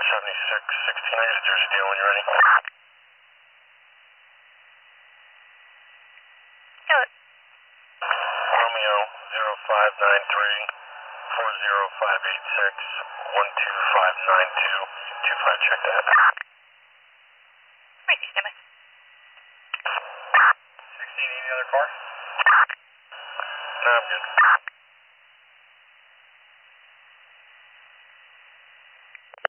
16, I got a Jersey deal when you're ready. Romeo 0593 40586 12592 25, check that. Right, stand by. 16, any other car? No, I'm good.